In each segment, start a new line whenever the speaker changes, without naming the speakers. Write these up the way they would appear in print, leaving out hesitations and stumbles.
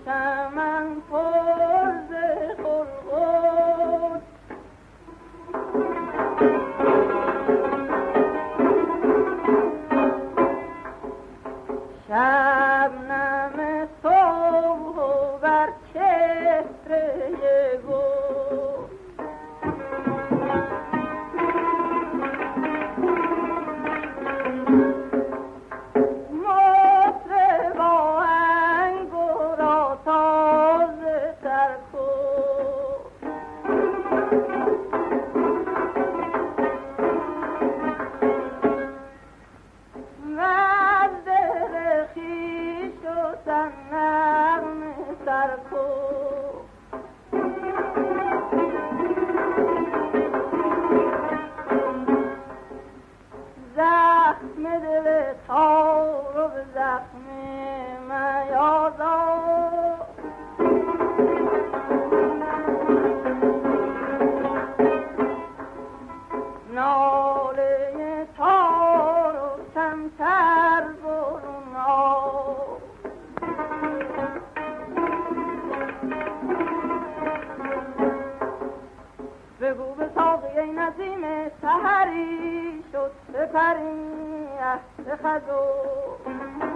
چمن پر ز خلقت شبنم صبح و بر چهره گل مطرب آهنگ و را تازه تر کن وز دل خویش و تن نغمه سر کن زخم دل تار و به زخم میازار ناله تار و کمتر برون آر بگو به ساقی ای نسیم سحری شد سپری عهد خزر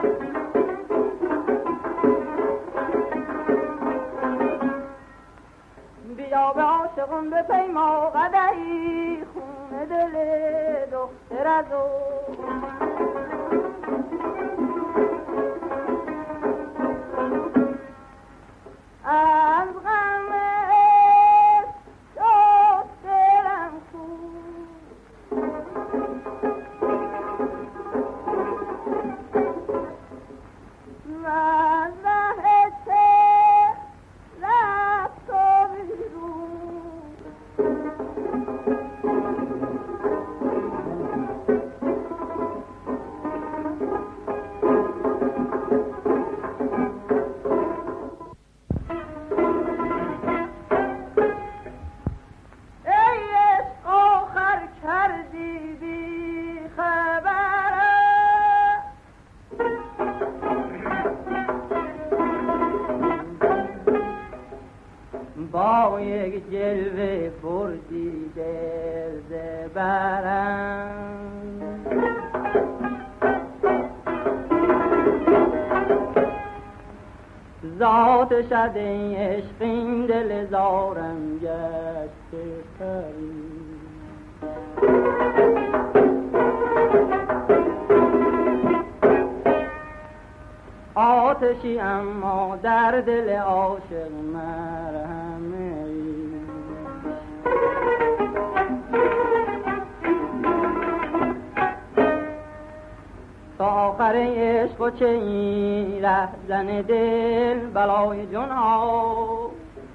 بیا به عاشقون به پیما قدحی خون دل دختر ازو از غم شد دلم خون و از ره چه رفت و بیرون ای عشق آخر کردی بی خبره با یک جلوه بردی دل ز برم ذات شد ای عشق این دل زارم گشت پری آتشی اما در دل عاشق مرهمه تا آخر عشق و چه این رهزن دل بلای جون ها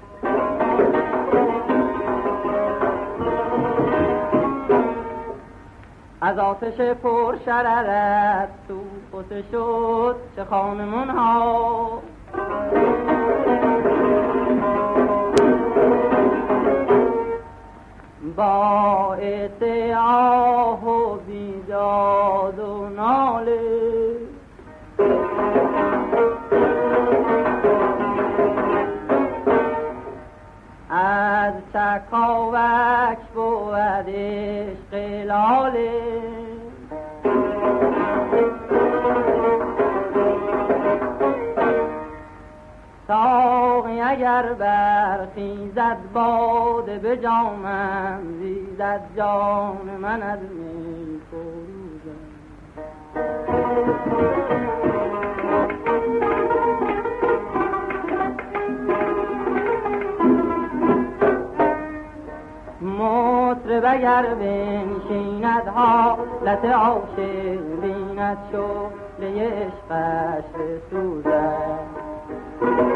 از آتش پر شررت تو خود شد چه خانمون ها باعث آه و بیداد و ناله از چکاوک بود عشق لاله ساقی اگر برخیزد باده به جامم زیزد جان من از می فروزم مطرب اگر بنشیند حالت عاشق بیند شعله عشقش بسوزد